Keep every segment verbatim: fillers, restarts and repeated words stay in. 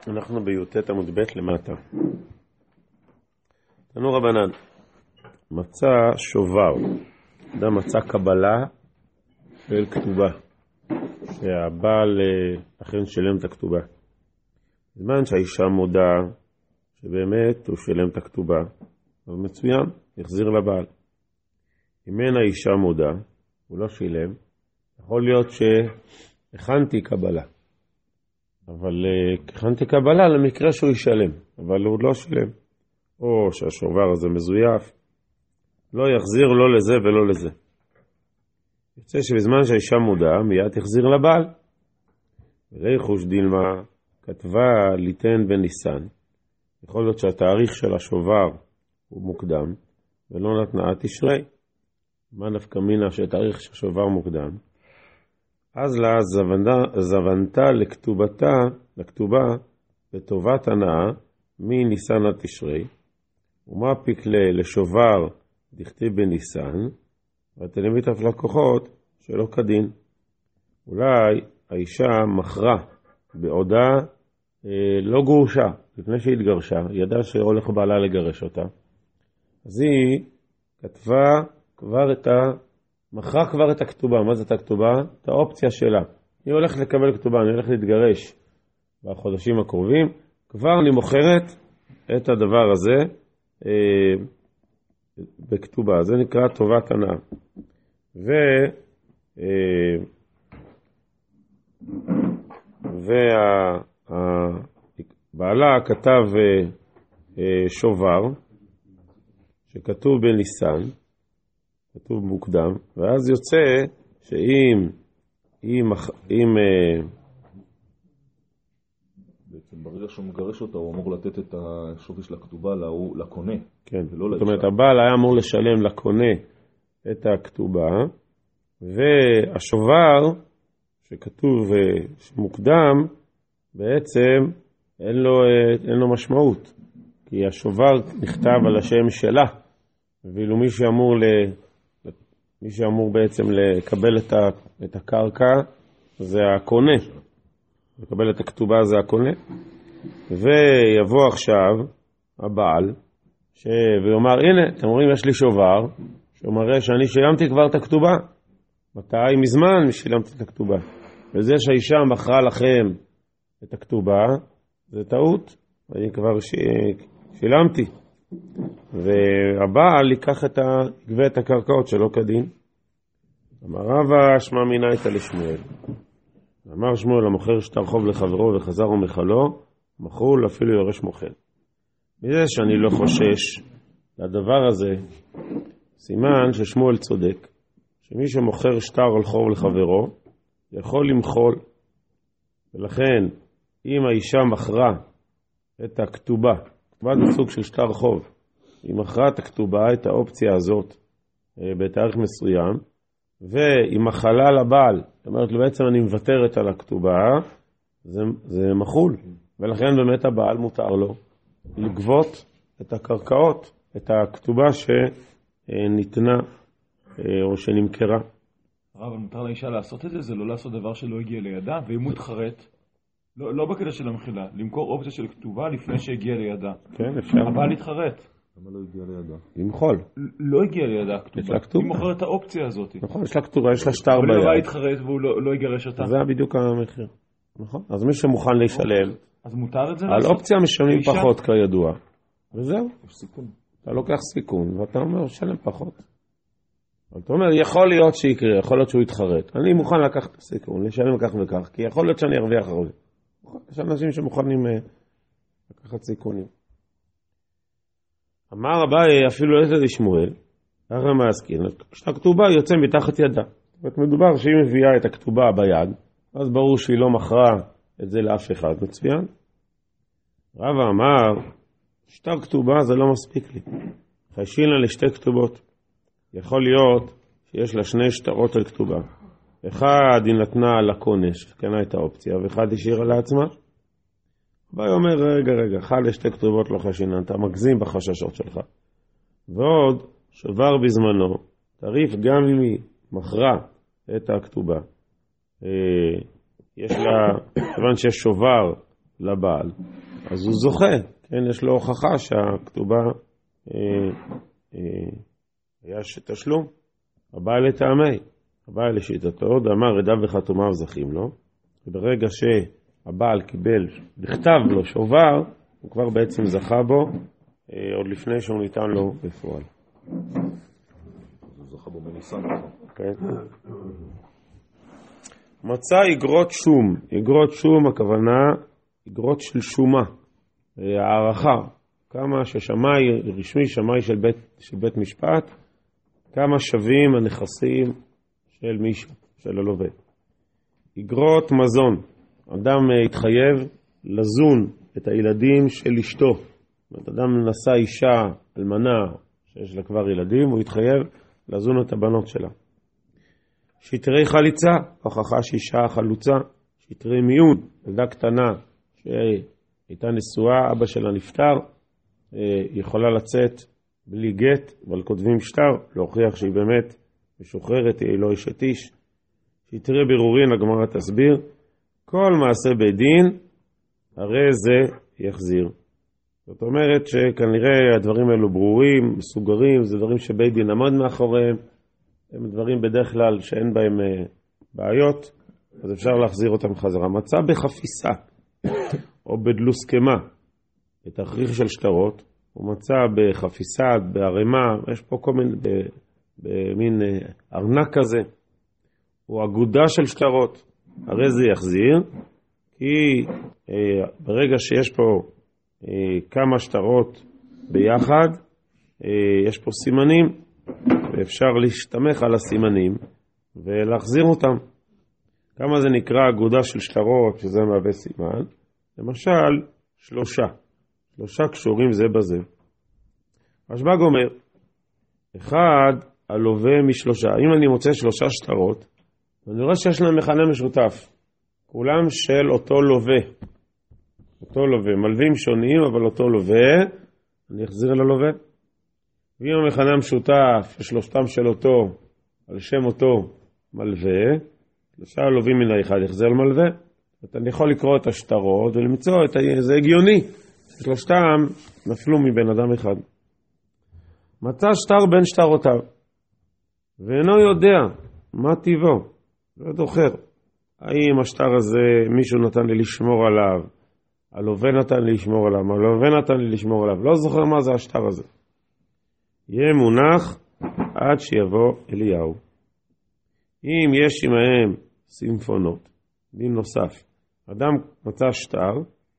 אנחנו בי"ט עמוד ב' למטה. תנו רבנן, מצא שובר, אדם מצא קבלה של כתובה, שהבעל אכן שלם את הכתובה. בזמן שהאישה מודה שבאמת הוא שלם את הכתובה, אז מצוין, יחזיר לבעל. אם אין האישה מודה, הוא לא שילם, יכול להיות שהכנתי קבלה. אבל הכנתי קבלה למקרה שהוא ישלם, אבל הוא לא שילם. או שהשובר הזה מזויף, לא יחזיר לא לזה ולא לזה. יוצא שבזמן שהאישה מודה, מיד יחזיר לבעל. וריחוש דילמה כתבה ליתן בניסן. יכול להיות שהתאריך של השובר הוא מוקדם, ולא נתנה תשרי. מה נפקא מינה שהתאריך של השובר מוקדם? אז לה זוונתה, זוונתה לכתובתה, לכתובה, לטובת הנאה, מניסן עד תשרי, ומה פיקלה לשובר דכתיב בניסן, ותלמיד אף לקוחות שלא כדין. אולי האישה מכרה בעודה אה, לא גרושה, לפני שהיא התגרשה, ידעה שהולך בעלה לגרש אותה. אז היא כתבה כבר את ה... מכרה כבר את הכתובה. מה זאת הכתובה? את האופציה שלה. היא הולכת לקבל כתובה, אני הולכת להתגרש בחודשים הקרובים, כבר אני מוכרת את הדבר הזה אה, בכתובה. זה נקרא טובת הנאה. ו... אה, והבעלה כתב אה, אה, שובר, שכתוב בניסן, כתוב מוקדם, ואז יוצא שאם אם, אם, בעצם ברגע שהוא מגרש אותה, הוא אמור לתת את השווי של הכתובה לקונה. כן, זאת אומרת, הבעל היה אמור לשלם לקונה את הכתובה, והשובר שכתוב מוקדם, בעצם אין לו, אין לו משמעות, כי השובר נכתב על השם שלה, ואילו מי שאמור ל... מי שאמור בעצם לקבל את, ה, את הקרקע זה הקונה. לקבל את הכתובה זה הקונה. ויבוא עכשיו הבעל, ש... ויאמר, הנה, אתם רואים, יש לי שובר, שהוא מראה שאני שילמתי כבר את הכתובה. מתי? מזמן שילמתי את הכתובה. וזה שהאישה מכרה לכם את הכתובה, זה טעות. אני כבר ש... שילמתי. והבעל ייקח את ה... יגבה את הקרקעות שלא כדין. אמר רבא שמע מינייתא לשמואל. אמר שמואל, המוכר שטר חוב לחברו וחזר ומחלו, מחול אפילו יורש מוכר. מזה שאני לא חושש לדבר הזה, סימן ששמואל צודק, שמי שמוכר שטר על חוב לחברו, יכול למחול. ולכן, אם האישה מכרה את הכתובה, כתובה זה סוג של שטר חוב, היא מכרה את הכתובה, את האופציה הזאת, בתאריך מסוים, והיא מחלה לבעל, זאת אומרת, בעצם אני מוותרת על הכתובה, זה, זה מחול, ולכן באמת הבעל מותר לו לגבות את הקרקעות, את הכתובה שניתנה או שנמכרה. הרב, מותר לאישה לעשות את זה, זה לא לעשות דבר שלא הגיע לידה, ואם הוא מתחרט, לא, לא בקטע של המחילה, למכור אופציה של כתובה לפני שהגיע לידה. כן, אפשר. הבעל התחרט. למה לא הגיע לידה? למחול. לא הגיע לידה כתובה. כתובה. היא מוכרת את האופציה הזאת. נכון, יש לה כתובה, יש לה שטר ביד. אבל הבעל התחרט והוא לא, לא יגרש אותה. זה בדיוק המחיר. נכון. אז מי שמוכן להישלם, אז מותר את זה על לעשות? אופציה משלמים לאישה? פחות כידוע. וזהו. יש סיכון. אתה לוקח סיכון ואתה אומר, שלם פחות. אבל אתה אומר, יכול להיות שיקרה, יכול להיות שהוא יתחרט. אני מוכן לקחת סיכון, לשלם כך וכך, כי יכול להיות שאני ארוויח הרבה. יש אנשים שמוכנים לקחת סיכונים. אמר אביי אפילו איזה לשמואל, ככה מעסקין, כשהכתובה יוצא מתחת ידה. זאת אומרת, מדובר שהיא מביאה את הכתובה ביד, אז ברור שהיא לא מכרה את זה לאף אחד, מצוין. רבא אמר, שטר כתובה זה לא מספיק לי. חיישין לה לשתי כתובות. יכול להיות שיש לה שני שטרות על כתובה. אחד היא נתנה לקונש, קנה את האופציה, ואחד השאירה לעצמה. אביי אומר, רגע, רגע, אחד לשתי כתובות לא חשינן, אתה מגזים בחששות שלך. ועוד, שובר בזמנו, תריף גם אם היא מכרה את הכתובה. יש לה, כיוון שיש שובר לבעל, אז הוא זוכה, כן, יש לו הוכחה שהכתובה אה, אה, היה שתשלום. הבעל לטעמי, הבעל לשיטתו, דאמר עדיו וחתומיו זכים לו, וברגע שהבעל קיבל, בכתב לו שובר, הוא כבר בעצם זכה בו, אה, עוד לפני שהוא ניתן לו בפועל. הוא זכה בו בניסן. כן. מצא אגרות שום, אגרות שום הכוונה אגרות של שומה, הערכה, כמה ששמאי רשמי, שמאי של בית, של בית משפט, כמה שווים הנכסים של מישהו, של הלווה. אגרות מזון, אדם התחייב לזון את הילדים של אשתו, זאת אומרת, אדם נשא אישה אלמנה שיש לה כבר ילדים, הוא התחייב לזון את הבנות שלה. שטרי חליצה, הוכחה שאישה חלוצה, שטרי מיון, ילדה קטנה שהייתה נשואה, אבא שלה נפטר, יכולה לצאת בלי גט, אבל כותבים שטר, להוכיח שהיא באמת משוחררת, היא לא אשת איש. שטרי בירורין, הגמרא תסביר, כל מעשה בית דין, הרי זה יחזיר. זאת אומרת שכנראה הדברים האלו ברורים, מסוגרים, זה דברים שבית דין עמד מאחוריהם, הם דברים בדרך כלל שאין בהם בעיות, אז אפשר להחזיר אותם חזרה. מצא בחפיסה או בדלוסקמה את הכריך של שטרות, הוא מצא בחפיסה, בערימה, יש פה כל מיני, במין ארנק כזה, הוא אגודה של שטרות, הרי זה יחזיר, כי אה, ברגע שיש פה אה, כמה שטרות ביחד, אה, יש פה סימנים, ואפשר להשתמך על הסימנים ולהחזיר אותם. כמה זה נקרא אגודה של שטרות, שזה מהווה סימן? למשל, שלושה. שלושה קשורים זה בזה. רשב"ג אומר, אחד, הלווה משלושה. אם אני מוצא שלושה שטרות, אני רואה שיש להם מכנה משותף. כולם של אותו לווה. אותו לווה. מלווים שונים, אבל אותו לווה. אני אחזיר ללווה. ואם המכנה המשותף, שלושתם של אותו, על שם אותו מלווה, שלושה לווים מן האחד יחזיר למלווה. אני יכול לקרוא את השטרות ולמצוא את ה... זה הגיוני. שלושתם נפלו מבן אדם אחד. מצא שטר בין שטרותיו, ואינו יודע מה טיבו, לא זוכר. האם השטר הזה מישהו נתן לי לשמור עליו, הלווה נתן לי לשמור עליו, הלווה נתן לי לשמור עליו, לא זוכר מה זה השטר הזה. יהיה מונח עד שיבוא אליהו. אם יש עמהם סימפונות, דין נוסף, אדם מצא שטר,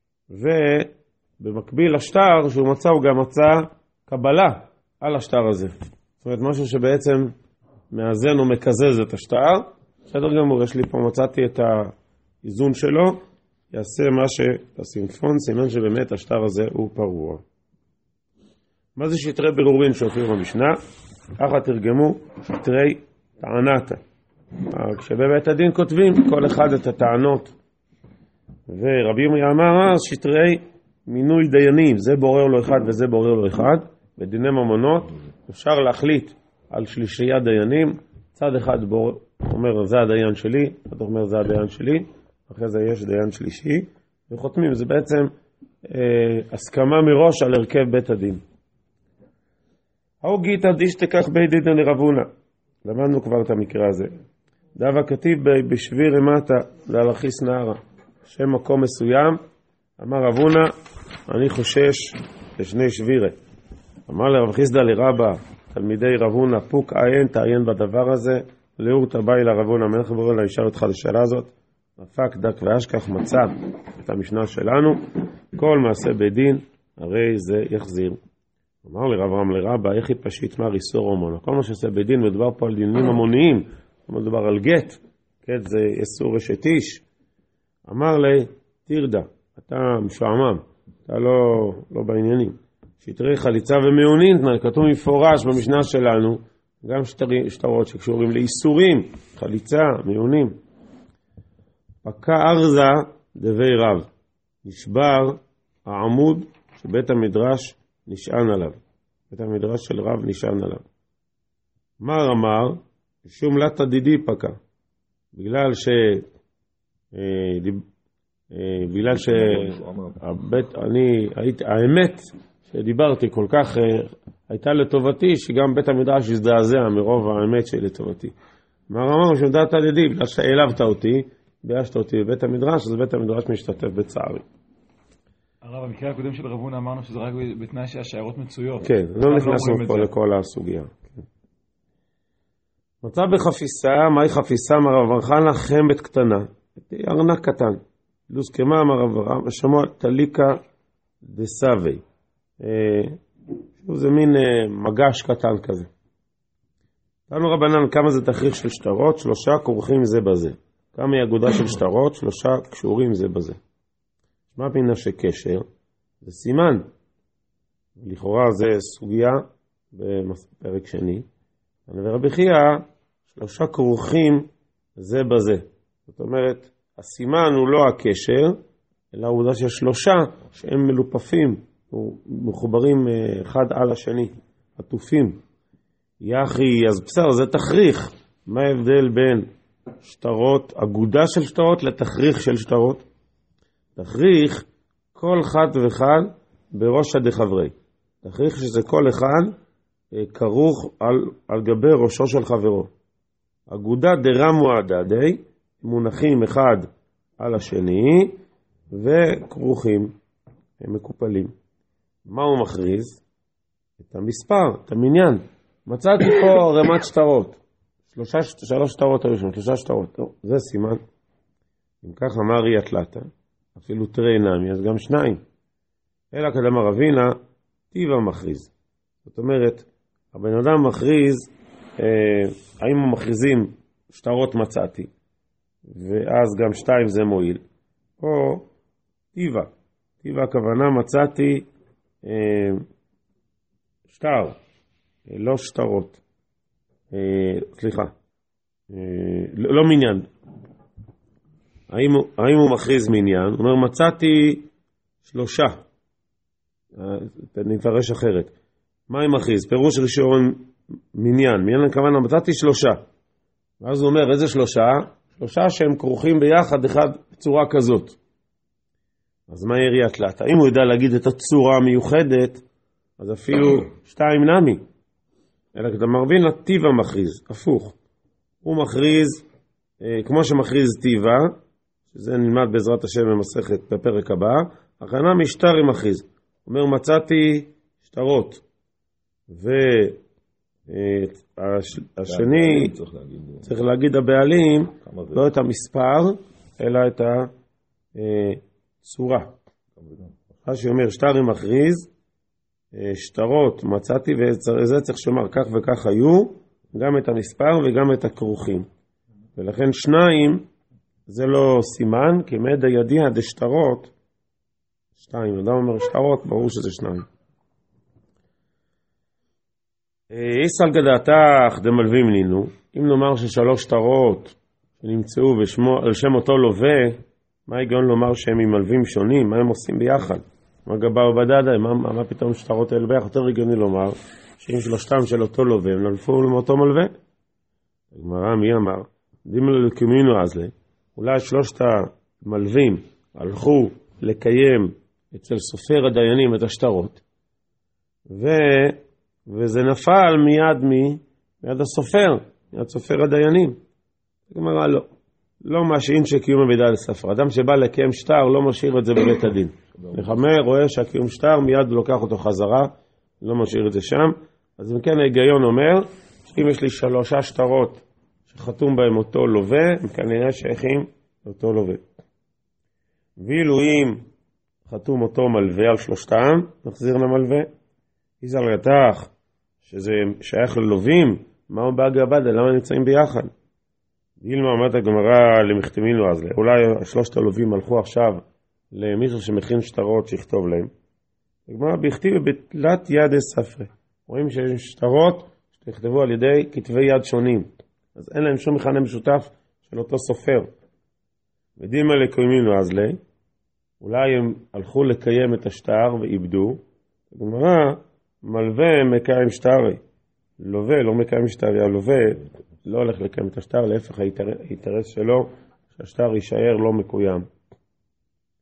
ובמקביל לשטר שהוא מצא הוא גם מצא קבלה על השטר הזה. זאת אומרת, משהו שבעצם מאזן או מקזז את השטר. בסדר גמור, יש לי פה, מצאתי את האיזון שלו, יעשה מה שהסימפון, סימן שבאמת השטר הזה הוא פרוע. מה זה שטרי בירורין שהופיעו במשנה? ככה תרגמו שטרי טענתה. כשבבית הדין כותבים כל אחד את הטענות. ורבי ירמיה אמר, שטרי מינוי דיינים, זה בורר לו אחד וזה בורר לו אחד. בדיני ממונות אפשר להחליט על שלישייה דיינים, צד אחד בורר, אומר זה הדיין שלי, צד אומר זה הדיין שלי, אחרי זה יש דיין שלישי, וחותמים, זה בעצם אה, הסכמה מראש על הרכב בית הדין. ההוגית עדיש תקח בית דין לרבונה, למדנו כבר את המקרה הזה. דווה כתיב בשביר אמתה להלכיס נערה, שם מקום מסוים, אמר רבונה, אני חושש לשני שבירה. אמר לרב חיסדא לרבא, תלמידי רבונה, פוק עין, תעיין בדבר הזה, לאור תבאי לרבונה, מלך בורא לה, ישאל אותך לשאלה הזאת, נפק דק ואשכח מצא את המשנה שלנו, כל מעשה בית דין, הרי זה יחזיר. אמר לרב רם לרבא, איך יפשיט מה ריסור אומונה, כל מה שעושה בית דין, מדובר פה על דינים המוניים, מדובר על גט, גט זה יסור אשת איש. אמר לי, תירדה, אתה משועמם, אתה לא, לא בעניינים. שטרי חליצה ומעונין, כתוב מפורש במשנה שלנו, גם שטרי, שטרות שקשורים לאיסורים, חליצה, מעונים. פקע ארזה דבי רב, נשבר העמוד שבית המדרש נשען עליו. בית המדרש של רב נשען עליו. מר אמר, שום לטה דידי פקע, בגלל ש... בגלל שהבית, אני, הייתי, האמת שדיברתי כל כך, הייתה לטובתי, שגם בית המדרש הזדעזע מרוב האמת שלי לטובתי. מה אמרנו שמדעת על ידי, בגלל שהעלבת אותי, ביישת אותי בבית המדרש, אז בית המדרש משתתף בצערי. הרב, במקרה הקודם של רבונה אמרנו שזה רק בתנאי שהשיירות מצויות. כן, לא נכנסנו פה לכל הסוגיה. מצא בחפיסה, מהי חפיסה? מרב אברהם לחמת קטנה, ארנק קטן. לוסקמה מרב אברהם, שמוע תליקה דסאבי. זה מין מגש קטן כזה. תנו רבנן, כמה זה תכריך של שטרות? שלושה כורכים זה בזה. כמה היא אגודה של שטרות? שלושה קשורים זה בזה. מה פינה שקשר? זה סימן. לכאורה זה סוגיה בפרק שני. ורבי חייא, שלושה כרוכים זה בזה. זאת אומרת, הסימן הוא לא הקשר, אלא העובדה שיש שלושה שהם מלופפים, מחוברים אחד על השני, עטופים. יחי, אז בסדר, זה תכריך. מה ההבדל בין שטרות, אגודה של שטרות לתכריך של שטרות? תכריך כל אחד ואחד בראש הדחברי. תכריך שזה כל אחד כרוך על, על גבי ראשו של חברו. אגודה דרמו הדדי, מונחים אחד על השני וכרוכים, הם מקופלים. מה הוא מכריז? את המספר, את המניין. מצאתי פה רמת שטרות. שלושה, שלוש שטרות היו שם, שלושה שטרות. לא, זה סימן. אם כך אמר אי התלתה, אפילו תרי נמי, אז גם שניים. אלא קדמה רבינה, טיבה מכריז. זאת אומרת, הבן אדם מכריז, אה, האם הוא מכריזים שטרות מצאתי, ואז גם שתיים זה מועיל, או טיבה. טיבה הכוונה מצאתי אה, שטר, לא שטרות. אה, סליחה, אה, לא, לא מניין. האם, האם הוא מכריז מניין? הוא אומר, מצאתי שלושה. נפרש אחרת. מה הוא מכריז? פירוש ראשון מניין. מניין הכוונה, מצאתי שלושה. ואז הוא אומר, איזה שלושה? שלושה שהם כרוכים ביחד, אחד בצורה כזאת. אז מה יריע תלת? האם הוא יודע להגיד את הצורה המיוחדת, אז אפילו שתיים נמי. אלא כדי מרבין, הטיבה מכריז, הפוך. הוא מכריז, אה, כמו שמכריז טיבה, שזה נלמד בעזרת השם במסכת בפרק הבא, הכנה משטר עם מכריז. הוא אומר, מצאתי שטרות. והשני, צריך להגיד הבעלים, לא את המספר, אלא את הצורה. מה שאומר, שטר עם מכריז, שטרות מצאתי, וזה צריך שאומר, כך וכך היו, גם את המספר וגם את הכרוכים. ולכן שניים, זה לא סימן, כי מד הידיע דשטרות, שתיים, אדם אומר שטרות, ברור שזה שניים. איסל גדעתך דמלווים לינו, אם נאמר ששלוש שטרות שנמצאו בשמו, על שם אותו לווה, מה היגיון לומר שהם עם מלווים שונים? מה הם עושים ביחד? מה גבר בדדה? מה, מה, מה פתאום שטרות האלה ביחד? יותר הגיוני לומר שאם שלושתם של אותו לווה, הם נלפו מאותו מלווה. הגמרא מי אמר? דימל לקומינו אז לה, אולי שלושת המלווים הלכו לקיים אצל סופר הדיינים את השטרות, ו... וזה נפל מיד מי? מיד הסופר, מיד סופר הדיינים. הגמרא לא. לא משאין שקיום המידע לספר. אדם שבא לקיים שטר לא משאיר את זה בבית הדין. נחמר רואה שהקיום שטר מיד לוקח אותו חזרה, לא משאיר את זה שם. אז אם כן ההיגיון אומר, שאם יש לי שלושה שטרות שחתום בהם אותו לווה, הם כנראה שייכים לאותו לווה. ואילו אם חתום אותו מלווה על שלושתם, נחזיר למלווה. איזל רתח, שזה שייך ללווים, מהו באגבדה, למה נמצאים ביחד? אילמה עמד הגמרא למכתמין לו אז, אולי שלושת הלווים הלכו עכשיו למישהו שמכין שטרות שיכתוב להם. הגמרא בכתיב בתלת יד ספרי. רואים שיש שטרות שנכתבו על ידי כתבי יד שונים. אז אין להם שום מכנה משותף של אותו סופר. ודימה לקוימין לו אז, אולי הם הלכו לקיים את השטר ואיבדו. הגמרא מלווה מקיים שטרי. לווה לא מקיים שטרי, הלווה לא הולך לקיים את השטר, להפך האינטרס שלו שהשטר יישאר לא מקוים.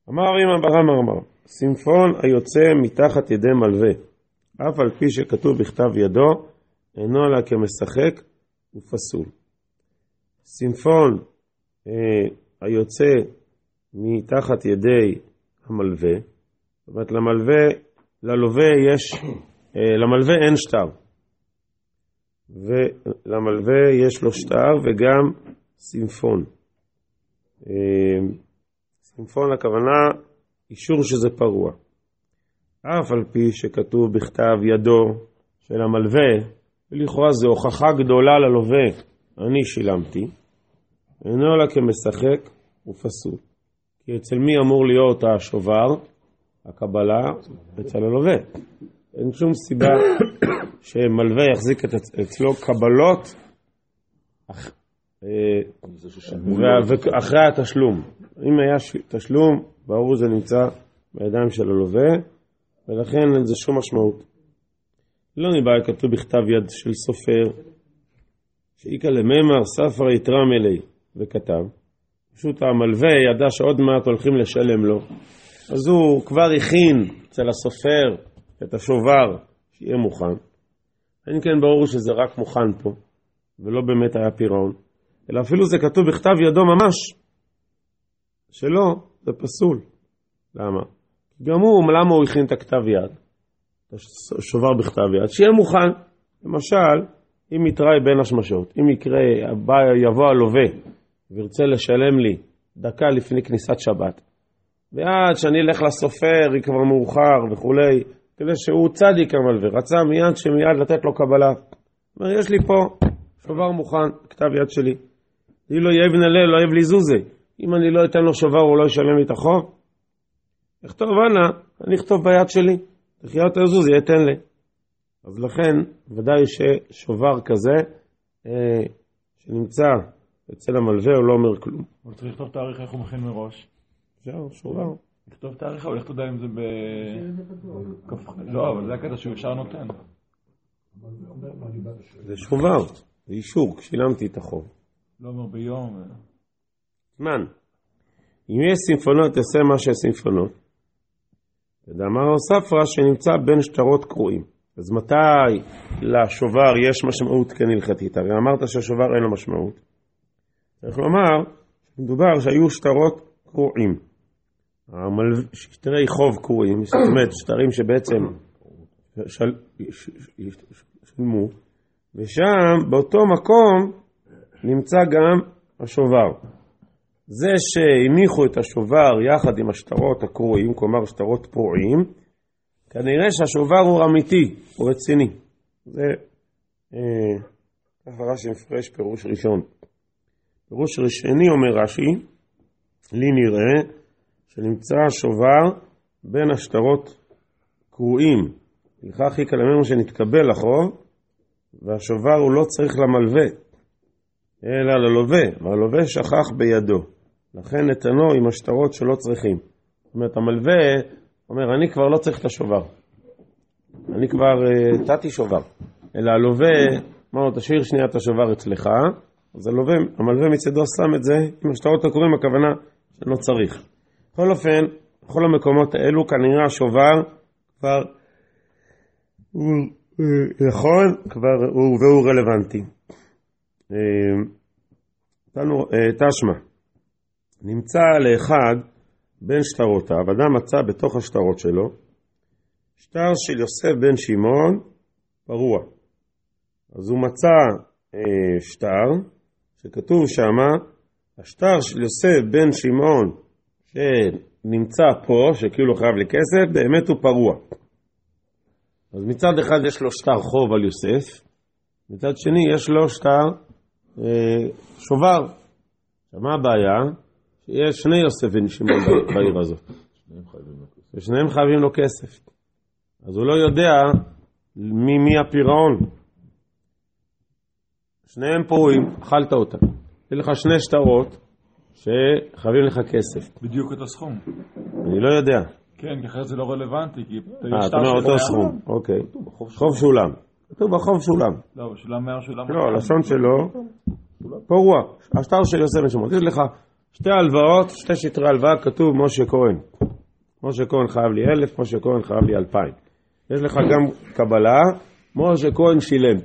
אמר אמא ברם אמר, סימפון היוצא מתחת ידי מלווה, אף על פי שכתוב בכתב ידו, אינו לה כמשחק ופסול. סימפון אה, היוצא מתחת ידי המלווה, זאת אומרת למלווה, ללווה יש, אה, למלווה אין שטר, ולמלווה יש לו שטר וגם סימפון. אה, סימפון הכוונה אישור שזה פרוע. אף על פי שכתוב בכתב ידו של המלווה, ולכאורה זו הוכחה גדולה ללווה, אני שילמתי, אינו לה כמשחק ופסול. כי אצל מי אמור להיות השובר, הקבלה, אצל הלווה. אין שום סיבה שמלווה יחזיק את אצלו קבלות אחרי התשלום. אם היה תשלום, ברור זה נמצא בידיים של הלווה, ולכן אין זה שום משמעות. לא ניבא כתוב בכתב יד של סופר, שאיקה לממר ספר יתרם אלי, וכתב. פשוט המלווה ידע שעוד מעט הולכים לשלם לו, אז הוא כבר הכין אצל הסופר את השובר שיהיה מוכן. אין כן ברור שזה רק מוכן פה, ולא באמת היה פירעון, אלא אפילו זה כתוב בכתב ידו ממש, שלא, זה פסול. למה? גם הוא, למה הוא הכין את הכתב יד? שובר בכתב יד, שיהיה מוכן. למשל, אם יתראי בין השמשות, אם יקרה, יבוא הלווה וירצה לשלם לי דקה לפני כניסת שבת, ועד שאני אלך לסופר, היא כבר מאוחר וכולי, כדי שהוא צדיק המלווה, רצה מיד שמיד לתת לו קבלה. אומר, יש לי פה שובר מוכן, כתב יד שלי. היא לא יאב נלה, לא יאב לי זוזה. אם אני לא אתן לו שובר, הוא לא ישלם לי את החוב. אכתוב אנה, אני אכתוב ביד שלי. תחיית הזוז ייתן לי. אז לכן, ודאי ששובר כזה, אה, שנמצא אצל המלווה, הוא לא אומר כלום. אבל צריך לכתוב תאריך איך הוא מכין מראש. אפשר, שובר. לכתוב תאריך, אבל איך אתה יודע אם זה ב... לא, אבל זה הקטע שהוא ישר נותן. זה שובר, זה אישור, כשילמתי את החוב. לא אומר ביום. זמן. אם יש סימפונות, תעשה מה שיש סימפונות. ודאמר ספרא שנמצא בין שטרות קרועים. אז מתי לשובר יש משמעות כנלכתית? הרי אמרת שהשובר אין לו משמעות. צריך לומר, מדובר שהיו שטרות קרועים. שטרי חוב קרועים, זאת אומרת, שטרים שבעצם של... שלמו, ושם באותו מקום נמצא גם השובר. זה שהניחו את השובר יחד עם השטרות הקרועים, כלומר שטרות פרועים, כנראה שהשובר הוא אמיתי, הוא רציני. זה ככה רש"י מפרש פירוש ראשון. פירוש ראשני אומר רש"י, לי נראה שנמצא השובר בין השטרות קרועים. לכך היא כלמנו שנתקבל לחוב, והשובר הוא לא צריך למלווה, אלא ללווה, והלווה שכח בידו. לכן נתנו עם השטרות שלא צריכים. זאת אומרת, המלווה אומר, אני כבר לא צריך את השובר. אני כבר uh, תתי שובר. אלא הלווה, מה לו, תשאיר שנייה את השובר אצלך, אז הלווה, המלווה מצדו שם את זה, עם השטרות הקוראים, הכוונה שלא צריך. בכל אופן, בכל המקומות האלו, כנראה השובר כבר הוא נכון, כבר הוא והוא רלוונטי. תשמע, נמצא לאחד בין שטרותיו, אדם מצא בתוך השטרות שלו, שטר של יוסף בן שמעון פרוע. אז הוא מצא אה, שטר שכתוב שמה, השטר של יוסף בן שמעון שנמצא פה, שכאילו חייב לי כסף, באמת הוא פרוע. אז מצד אחד יש לו שטר חוב על יוסף, מצד שני יש לו שטר אה, שובר. מה הבעיה? שיש שני יוסף בן שמעון בעיר הזאת. ושניהם חייבים לו כסף. אז הוא לא יודע מי, מי הפירעון. שניהם פרועים, אכלת אותם. יש לך שני שטרות שחייבים לך כסף. בדיוק את הסכום. אני לא יודע. כן, כי אחרת זה לא רלוונטי. אה, אתה אומר אותו סכום. אוקיי. חוב שולם. כתוב בחוב שולם. לא, שולם מאה שולם. לא, לשון שלו. פרוע. השטר של יוסף בן שמעון. תגיד לך, שתי הלוואות, שתי שטרי הלוואה, כתוב משה כהן. משה כהן חייב לי אלף, משה כהן חייב לי אלפיים. יש לך גם קבלה, משה כהן שילם.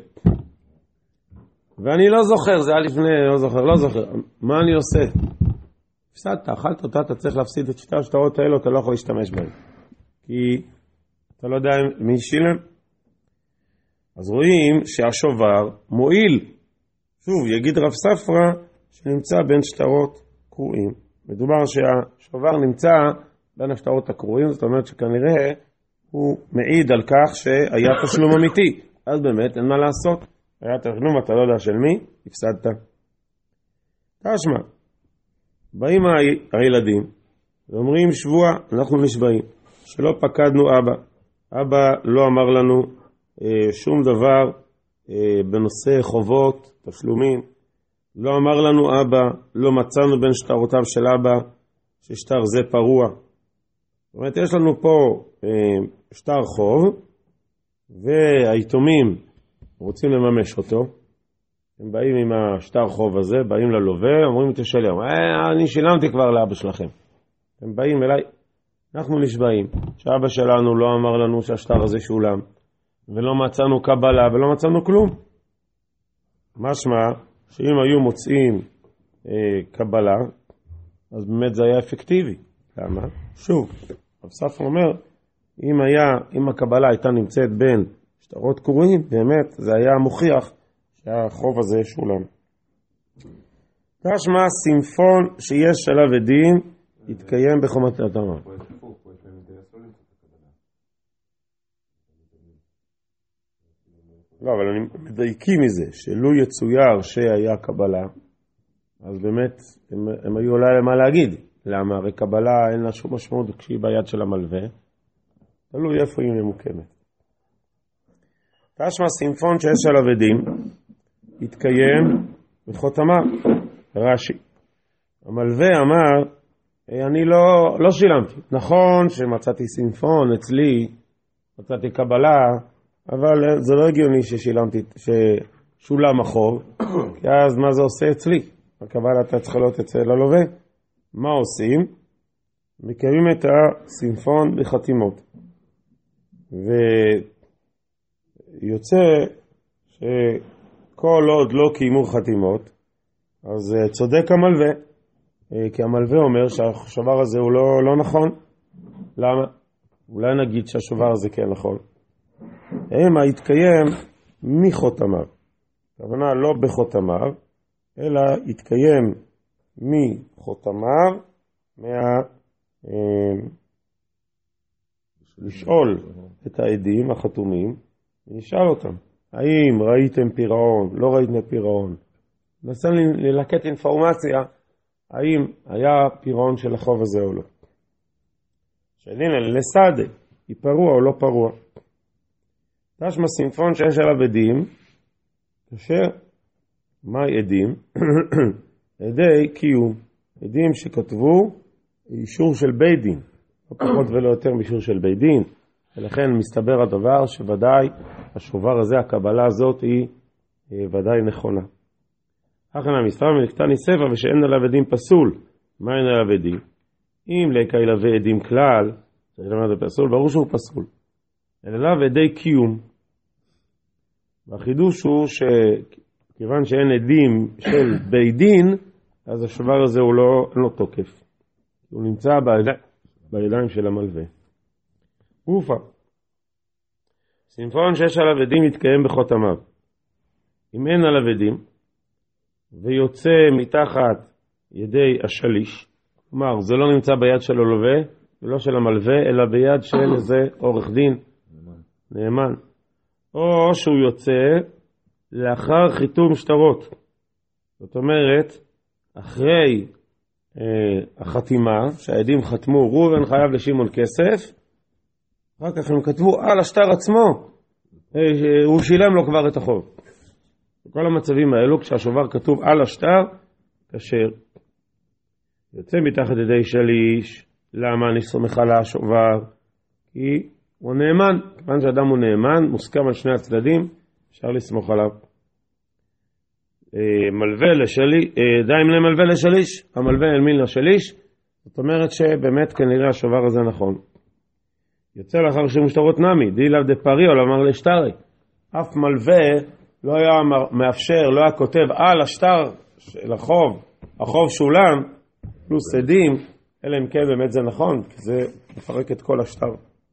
ואני לא זוכר, זה היה לפני, לא זוכר, לא זוכר. מה אני עושה? הפסדת, אכלת אותה, אתה צריך להפסיד את שתי השטרות האלו, אתה לא יכול להשתמש בהן. כי אתה לא יודע מי שילם. אז רואים שהשובר מועיל. שוב, יגיד רב ספרא שנמצא בין שטרות קרועים. מדובר שהשובר נמצא בין השטרות הקרועים, זאת אומרת שכנראה הוא מעיד על כך שהיה תשלום אמיתי. אז באמת אין מה לעשות. היה תשלום, אתה לא יודע של מי, הפסדת. תשמע, באים הילדים ואומרים שבוע, אנחנו נשבעים, שלא פקדנו אבא. אבא לא אמר לנו אה, שום דבר אה, בנושא חובות, תשלומים. לא אמר לנו אבא, לא מצאנו בין שטרותיו של אבא ששטר זה פרוע. זאת אומרת, יש לנו פה אה, שטר חוב, והיתומים רוצים לממש אותו. הם באים עם השטר חוב הזה, באים ללווה, אומרים תשלם. אה, אני שילמתי כבר לאבא שלכם. הם באים אליי, אנחנו נשבעים, שאבא שלנו לא אמר לנו שהשטר הזה שולם, ולא מצאנו קבלה ולא מצאנו כלום. משמע, שאם היו מוצאים אה, קבלה, אז באמת זה היה אפקטיבי. למה? שוב, רב ספרא אומר, אם, היה, אם הקבלה הייתה נמצאת בין שטרות קרועים, באמת זה היה מוכיח שהחוב הזה שולם. תשמע, סימפון שיש עליו עדים, יתקיים בחומת התורה. לא, אבל אני מדייקים מזה, שלו יצויר שהיה קבלה, אז באמת הם, הם היו אולי למה להגיד. למה? הרי קבלה אין לה שום משמעות כשהיא ביד של המלווה, תלוי איפה היא ממוקמת. תשמע, סימפון שיש עליו עדים, יתקיים בחותמיו. רש"י, המלווה אמר, אני לא, לא שילמתי. נכון שמצאתי סימפון אצלי, מצאתי קבלה, אבל זה לא הגיוני ששילמתי, ששולם החוב, כי אז מה זה עושה אצלי? הקבלה אתה צריך להיות אצל הלווה. מה עושים? מקיימים את הסימפון בחתימות. ויוצא שכל עוד לא קיימו חתימות, אז צודק המלווה. כי המלווה אומר שהשובר הזה הוא לא, לא נכון. למה? אולי נגיד שהשובר הזה כן נכון. המה יתקיים מחותמיו. הכוונה לא בחותמיו, אלא יתקיים מחותמיו, מה... לשאול את העדים החתומים, ונשאל אותם, האם ראיתם פירעון, לא ראיתם פירעון. ננסה ללקט אינפורמציה, האם היה פירעון של החוב הזה או לא. שאלין אלה לסעדה, היא פרוע או לא פרוע. תשמע סימפון שיש עליו עדים, כאשר, מה עדים? עדי קיום, עדים שכתבו אישור של בית דין, לא פחות ולא יותר מאישור של בית דין, ולכן מסתבר הדבר שוודאי השובר הזה, הקבלה הזאת היא ודאי נכונה. אחרי המסתבר מלכתני ספר ושאין עליו עדים פסול. מה אין עליו עדים? אם לקה ילווה עדים כלל, צריך לומר זה פסול, ברור שהוא פסול. אלא עליו עדי קיום. והחידוש הוא שכיוון שאין עדים של בית דין, אז השובר הזה הוא לא, לא תוקף. הוא נמצא בידיים, בידיים של המלווה. גופה. סימפון שיש עליו עדים יתקיים בחותמיו. אם אין עליו עדים, ויוצא מתחת ידי השליש, כלומר זה לא נמצא ביד של הלווה ולא של המלווה, אלא ביד של איזה עורך דין נאמן, או שהוא יוצא לאחר חיתום שטרות, זאת אומרת אחרי אה, החתימה שהעדים חתמו ראובן חייב לשמעון כסף, רק כך הם כתבו על השטר עצמו אה, הוא שילם לו כבר את החוב. בכל המצבים האלו, כשהשובר כתוב על השטר, כשר. יוצא מתחת ידי שליש, למה אני סומך על השובר? כי הוא נאמן, כיוון שאדם הוא נאמן, מוסכם על שני הצדדים, אפשר לסמוך עליו. מלווה לשליש, דיים למלווה לשליש, המלווה אלמין לשליש, זאת אומרת שבאמת כנראה השובר הזה נכון. יוצא לאחר שמושטרות נמי, די לאו דפרי או לאמר לשטרי. אף מלווה לא היה מאפשר, לא היה כותב על השטר של החוב, החוב שולם, פלוס עדים, אלא אם כן באמת זה נכון, כי זה מפרק את כל השטר.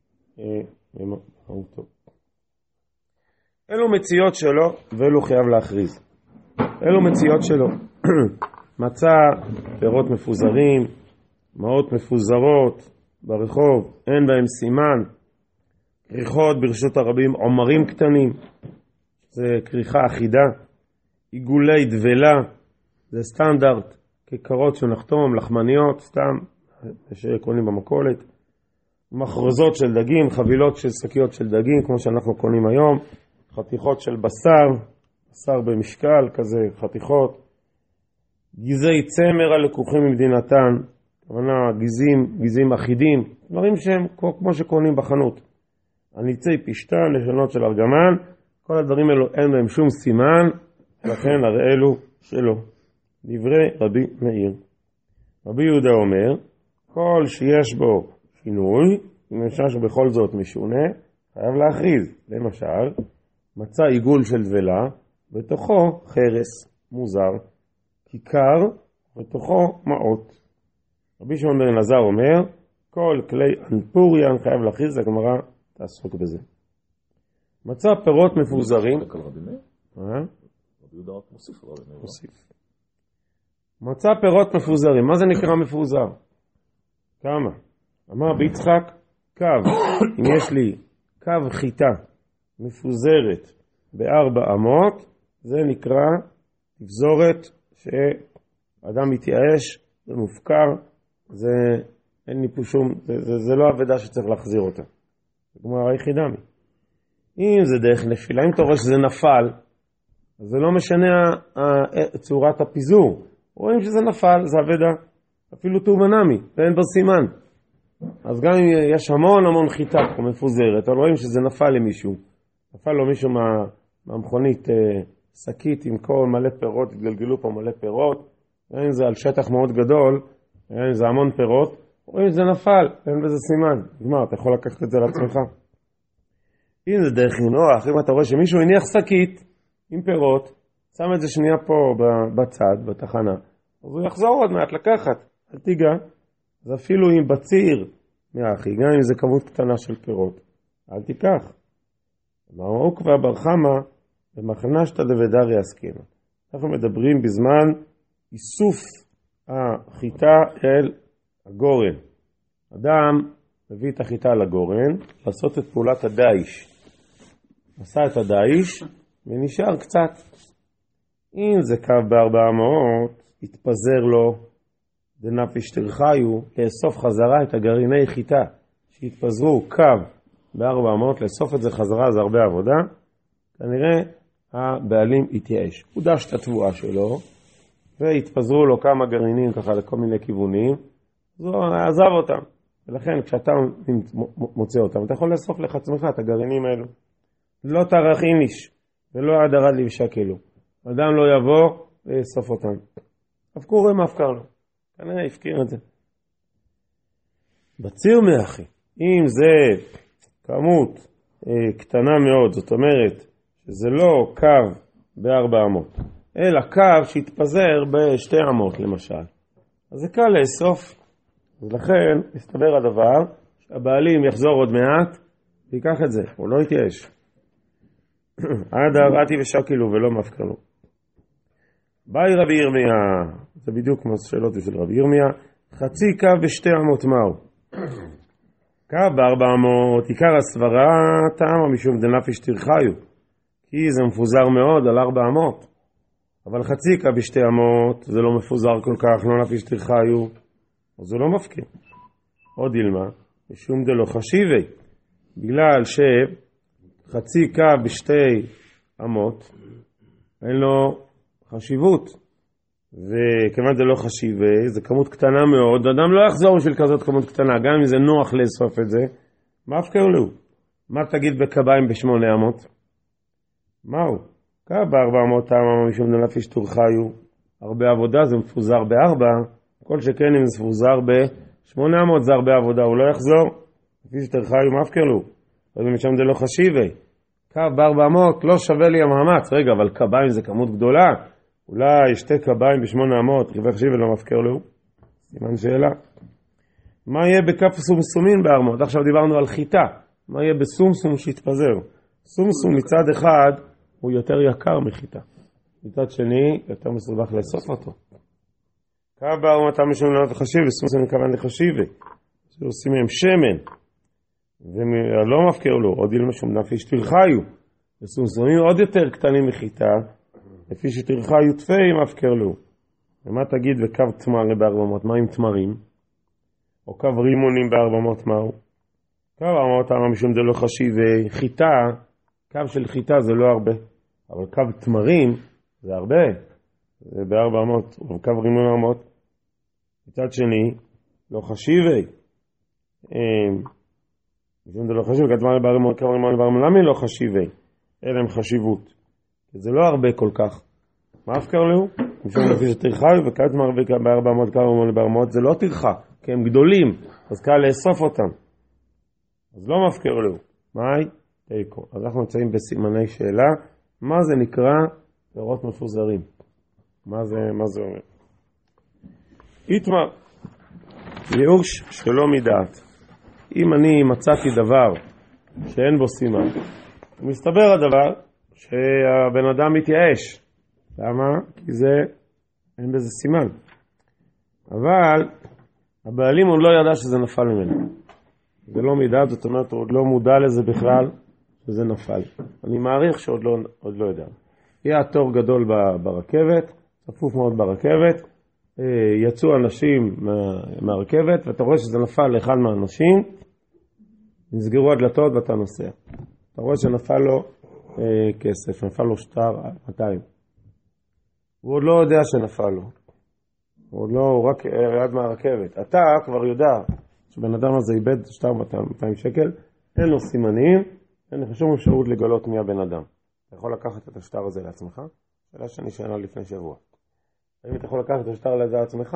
אלו מציאות שלו, ואלו חייב להכריז. אלו מציאות שלו. מצא פירות מפוזרים, מעות מפוזרות ברחוב, אין בהם סימן, כריכות ברשות הרבים, עומרים קטנים, זה כריכה אחידה, עיגולי דבלה, זה סטנדרט, כיכרות שנחתום, לחמניות, סתם, שקונים במכולת, מחרוזות של דגים, חבילות של שקיות של דגים, כמו שאנחנו קונים היום, חתיכות של בשר, בשר במשקל כזה, חתיכות, גזי צמר הלקוחים ממדינתן, כוונה גזים, גזים אחידים, דברים שהם כמו שקונים בחנות. הניצי פשטן, לשונות של ארגמן, כל הדברים האלו אין בהם שום סימן, לכן הרי אלו שלו. דברי רבי מאיר. רבי יהודה אומר, כל שיש בו שינוי, אם אפשר שבכל זאת משונה, חייב להכריז. למשל, מצא עיגול של דבלה, בתוכו חרס מוזר, כיכר, בתוכו מעות. רבי שמעון בן אלעזר אומר, כל כלי אנפוריאן חייב להכריז, הגמרא תעסוק בזה. מצא פירות מפוזרים. רבי יהודה רק מוסיף. מוסיף. מצא פירות מפוזרים. מה זה נקרא מפוזר? כמה? אמר ביצחק, קו. אם יש לי קו חיטה מפוזרת בארבע אמות, זה נקרא תפזורת שאדם מתייאש, זה מופקר, זה אין לי פה שום, זה, זה, זה לא עבודה שצריך להחזיר אותה. זה כמו הרי חידמי. אם זה דרך נפילה, אם אתה רואה שזה נפל, אז זה לא משנה צורת הפיזור. רואים שזה נפל, זה עבודה. אפילו טובנמי, ואין בר סימן. אז גם אם יש המון המון חיטה פה מפוזרת, אבל רואים שזה נפל למישהו. נפל לו מישהו מה, מהמכונית אה, שקית עם כל מלא פירות, התגלגלו פה מלא פירות. גם אם זה על שטח מאוד גדול, גם אם זה המון פירות, רואים שזה נפל, אין בזה סימן. נגמר, אתה יכול לקחת את זה לעצמך. אם זה דרך נינוח, אם אתה רואה שמישהו הניח שקית עם פירות, שם את זה שנייה פה בצד, בתחנה, אז הוא יחזור עוד מעט לקחת, אל תיגע. אז אפילו אם בציר מהאחי, גם אם זה כמות קטנה של פירות, אל תיקח. אמרו עוקבא בר חמא, במחנשתא דבדרי עסקינן. אנחנו מדברים בזמן איסוף החיטה אל הגורן. אדם מביא את החיטה לגורן, לעשות את פעולת הדייש. עשה את הדייש, ונשאר קצת. אם זה קו בארבע מאות, יתפזר לו דנפיש תרחיו, לאסוף חזרה את הגרעיני חיטה, שיתפזרו קו בארבע מאות, לאסוף את זה חזרה, זה הרבה עבודה. כנראה הבעלים יתייאש. הוא דש את התבואה שלו, והתפזרו לו כמה גרעינים ככה לכל מיני כיוונים, אז הוא עזב אותם. ולכן כשאתה מוצא אותם, אתה יכול לאסוף לך עצמך את הגרעינים האלו. לא תרח איניש, ולא עד ארד לבשקלו. אדם לא יבוא ויאסוף אותם. הפקור הם הפקר לו. כנראה הפקיר את זה. בציר מאחי, אם זה כמות אה, קטנה מאוד, זאת אומרת שזה לא קו בארבע אמות, אלא קו שהתפזר בשתי אמות למשל. אז זה קל לאסוף. אז לכן מסתבר הדבר שהבעלים יחזור עוד מעט ויקח את זה, הוא לא יתייאש. עד הראתי ושקלו ולא מפקרנו. באי רבי ירמיה, זה בדיוק כמו שאלות של רבי ירמיה, חצי קו בשתי אמות מהו? קו בארבע אמות, עיקר הסברה טעמה משום דנפיש תרחיו, כי זה מפוזר מאוד על ארבע אמות. אבל חצי קו בשתי אמות, זה לא מפוזר כל כך, לא נפיש תרחיו, אז זה לא מפקיר. עוד ילמה, משום דלא חשיבי, בגלל שחצי קו בשתי אמות, אין לו חשיבות, וכיוון זה לא חשיבי, זה כמות קטנה מאוד, אדם לא יחזור בשביל כזאת כמות קטנה, גם אם זה נוח לאסוף את זה, מה הפקר לו? מה תגיד בקביים בשמונה אמות? מהו? קו בארבע אמות טעמה משום דנפיש תרחיו, הרבה עבודה, זה מפוזר בארבע, כל שכן אם זה מפוזר ב-שמונה מאות זה הרבה עבודה, הוא לא יחזור, לפי שתרחי הוא מפקר לו, אז משם זה לא חשיבי. קו ב-ארבע מאות לא שווה לי המאמץ, רגע, אבל קביים זה כמות גדולה, אולי שתי קביים ב-שמונה מאות, חיווי חשיבי לא מפקר לו, סימן שאלה. מה יהיה בכף סומסומין בארמות? עכשיו דיברנו על חיטה. מה יהיה בסומסום שיתפזר? סומסום מצד אחד הוא יותר יקר מחיטה. מצד שני, יותר מסובך לאסוף אותו. קו בארמות אתה משום לענות לחשיב, וסומסום מכוון לחשיבי. שעושים מהם שמן. ולא מפקר לו, עוד ילמה שום נפי שתרחיו. וסומסומים עוד יותר קטנים מחיטה, לפי שתרחיו תפי מפקר לו. ומה תגיד בקו תמר בארבע מאות? מה עם תמרים? או קו רימונים בארבע מאות מהו? קו ארבע מאות אמר משום זה לא חשיבי. חיטה, קו של חיטה זה לא הרבה. אבל קו תמרים זה הרבה. זה בארבע מאות, או קו רימון ארבע מאות. מצד שני, לא חשיבי. משום זה לא חשיבי, קו תמרים בארבע מאות, קו רימון בארבע מאות, למה לא חשיבי? אין להם חשיבות. זה לא הרבה כל כך. מה אפקר לו? משום לפי שתרחב, וקו תמר בארבע מאות, קו רימון בארבע מאות, זה לא תרחה. כי הם גדולים, אז קל לאסוף אותם. אז לא מפקר לו. מהי? תיקו. אז אנחנו נמצאים בסימני שאלה. מה זה נקרא פירות מפוזרים? מה זה, מה זה אומר? איתמר, ייאוש שלא מדעת. אם אני מצאתי דבר שאין בו סימן, מסתבר הדבר שהבן אדם מתייאש. למה? כי זה, אין בזה סימן. אבל הבעלים עוד לא ידע שזה נפל ממנו. זה לא מידע, זאת אומרת, הוא עוד לא מודע לזה בכלל, שזה נפל. אני מעריך שעוד לא, עוד לא יודע. יהיה התור גדול ברכבת, צפוף מאוד ברכבת, יצאו אנשים מה, מהרכבת, ואתה רואה שזה נפל לאחד מהאנשים, נסגרו הדלתות ואתה נוסע. אתה רואה שנפל לו אה, כסף, נפל לו שטר מאתיים. הוא עוד לא יודע שנפל לו. הוא עוד לא, הוא רק ירד מהרכבת. אתה כבר יודע שבן אדם הזה איבד שטר מאתיים שקל, אין לו סימנים, אין לך שום אפשרות לגלות מי הבן אדם. אתה יכול לקחת את השטר הזה לעצמך? שאלה שאני שאלה לפני שבוע. האם אתה יכול לקחת את השטר לזה לעצמך?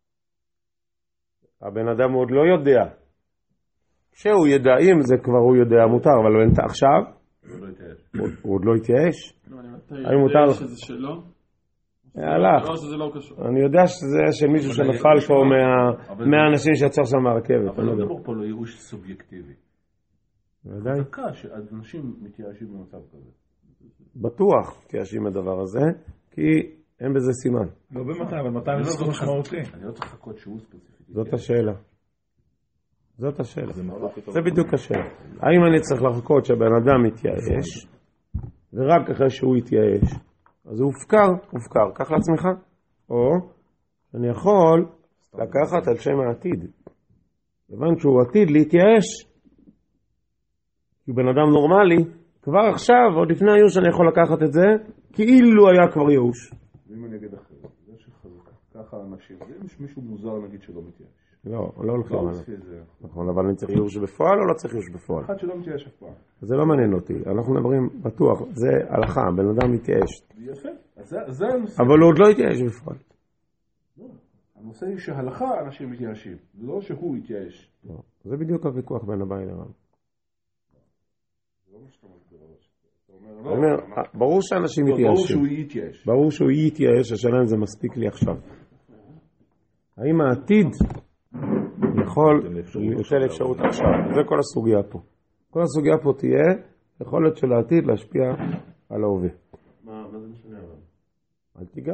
הבן אדם עוד לא יודע. כשהוא ידע, אם זה כבר הוא יודע, מותר, אבל אין עכשיו, הוא עוד לא התייאש. האם מותר לך? שזה שלו? הלך. לא, שזה לא קשור. אני יודע שזה של מישהו שנפל פה מהאנשים שיצר שם מהרכבת. אבל לא מדבר פה לא ייאוש סובייקטיבי. ודאי. דקה שאנשים מתייאשים במצב כזה. בטוח תייאשים הדבר הזה, כי אין בזה סימן. לא במאתיים, אבל מאתיים זה סכום משמעותי. אני לא צריך לחכות שהוא ספציפית. זאת השאלה. זאת השאלה. זה בדיוק השאלה. האם אני צריך לחכות שהבן אדם יתייאש, ורק אחרי שהוא יתייאש, אז הוא הופקר, הופקר, קח לעצמך. או אני יכול לקחת על שם העתיד. לבן שהוא עתיד להתייאש, כי בן אדם נורמלי, כבר עכשיו, עוד לפני הייאוש אני יכול לקחת את זה, כאילו היה כבר ייאוש. ואם אני אגיד אחרי, זה שחזקה, ככה אנשים, יש מישהו מוזר נגיד שלא מתייאש. לא, לא הולכים עליו. נכון, אבל אני צריך ייאוש בפועל או לא צריך ייאוש בפועל? אחד שלא מתייאש אף פעם. זה לא מעניין אותי, אנחנו מדברים בטוח, זה הלכה, בן אדם מתייאש. יפה, אז זה הנושא. אבל הוא עוד לא התייאש בפועל. לא, הנושא היא שהלכה אנשים מתייאשים, לא שהוא יתייאש. לא, זה בדיוק הוויכוח בין הבעל לרב. זה לא מה שאתה מסביר. ברור שאנשים מתייאשים. ברור שהוא יתייאש. ברור שהוא יתייאש, השאלה אם זה מספיק לי עכשיו. האם העתיד יכול לשאול אפשרות עכשיו? זה כל הסוגיה פה. כל הסוגיה פה תהיה יכולת של העתיד להשפיע על ההווה. מה זה משנה אבל? אל תיגע.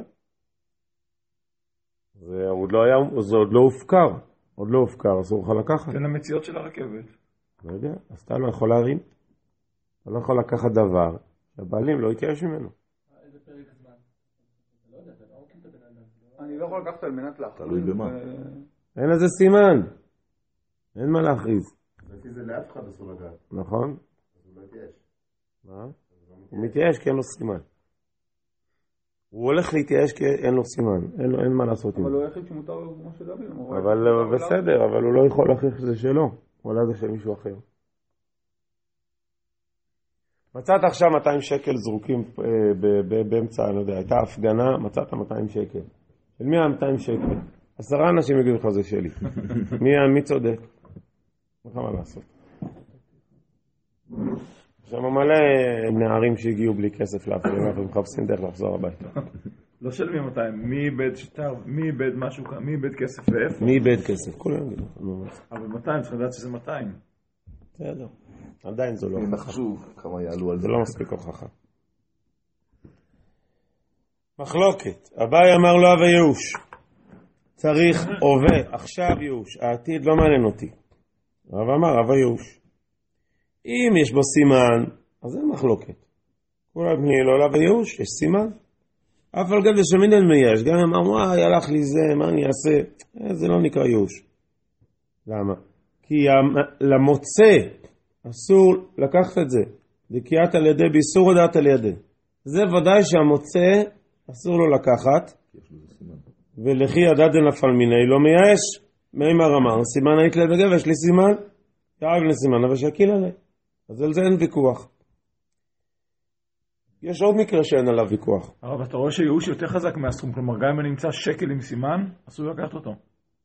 זה עוד לא היה, זה עוד לא הופקר. עוד לא הופקר, אסור לך לקחת. זה למציאות של הרכבת. לא יודע, אז אתה לא יכול להרים. אתה לא יכול לקחת דבר שהבעלים לא יתייאש ממנו. איזה פרק זמן? לא יודע, אתה לא עוקם את הבן אדם. אני לא יכול לקחת על מנת להכריז. תלוי במה. אין לזה סימן. אין מה להכריז. לפי זה לאף אחד אסור לגעת. נכון? אז הוא לא יתייאש. מה? הוא מתייאש כי אין לו סימן. הוא הולך להתייאש כי אין לו סימן. אין לו, אין מה לעשות עם זה. אבל הוא היחיד שמותר לו כמו שדבי. אבל בסדר, אבל הוא לא יכול להכריח שזה שלו. אולי זה של מישהו אחר. מצאת עכשיו מאתיים שקל זרוקים באמצע, אני לא יודע, הייתה הפגנה, מצאת מאתיים שקל. של מי ה-מאתיים שקל? עשרה אנשים יגידו לך זה שלי. מי, מי צודק? מה מה לעשות? עכשיו מלא נערים שהגיעו בלי כסף להפריע, והם מחפשים דרך לחזור הביתה. לא של מי מאתיים, מי איבד שטר, מי איבד משהו, מי איבד כסף ואיפה? מי איבד כסף? כולם יגידו. אבל מאתיים, צריך לדעת שזה מאתיים. בסדר. עדיין זו לא הוכחה. נחשוב כמה יעלו על זה. זה לא מספיק הוכחה. מחלוקת. אביי אמר לו הווה ייאוש. צריך הווה, עכשיו ייאוש. העתיד לא מעניין אותי. הרב אמר הווה ייאוש. אם יש בו סימן, אז אין מחלוקת. כולם פני לא להווה ייאוש, יש סימן. אף על גב ושמינן מייאש. גם הם אמרו, וואי, הלך לי זה, מה אני אעשה? זה לא נקרא ייאוש. למה? כי למוצא אסור לקחת את זה. דקיית על ידי באיסור הודעת על ידי. זה ודאי שהמוצא אסור לו לקחת. ולכי ידע דנפל מיני לא מייאש. מימר אמר, סימן היית לב וגב, יש לי סימן. יאהב לסימן, אבל שקיל עלי. אז על זה אין ויכוח. יש עוד מקרה שאין עליו ויכוח. אבל אתה רואה שייאוש יותר חזק מהסכום, כלומר גם אם אני נמצא שקל עם סימן, אסור לקחת אותו.